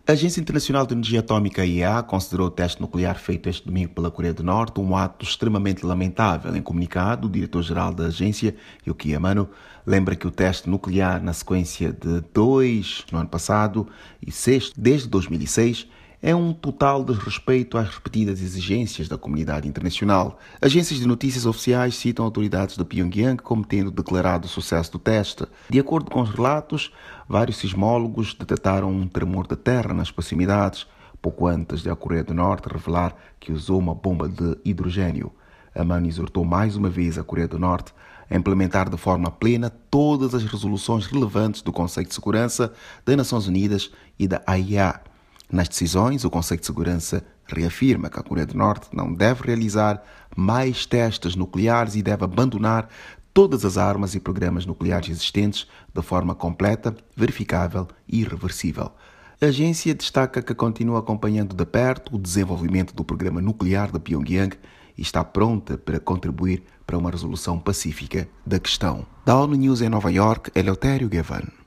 A Agência Internacional de Energia Atômica, IEA, considerou o teste nuclear feito este domingo pela Coreia do Norte um ato extremamente lamentável. Em comunicado, o diretor-geral da agência, Yuki Amano, lembra que o teste nuclear, na sequência de dois no ano passado e sexto desde 2006, é um total desrespeito às repetidas exigências da comunidade internacional. Agências de notícias oficiais citam autoridades de Pyongyang como tendo declarado o sucesso do teste. De acordo com os relatos, vários sismólogos detectaram um tremor de terra nas proximidades, pouco antes de a Coreia do Norte revelar que usou uma bomba de hidrogênio. Amano exortou mais uma vez a Coreia do Norte a implementar de forma plena todas as resoluções relevantes do Conselho de Segurança das Nações Unidas e da AIEA. Nas decisões, o Conselho de Segurança reafirma que a Coreia do Norte não deve realizar mais testes nucleares e deve abandonar todas as armas e programas nucleares existentes de forma completa, verificável e irreversível. A agência destaca que continua acompanhando de perto o desenvolvimento do programa nuclear de Pyongyang e está pronta para contribuir para uma resolução pacífica da questão. Da ONU News em Nova York, Eleutério Gavan.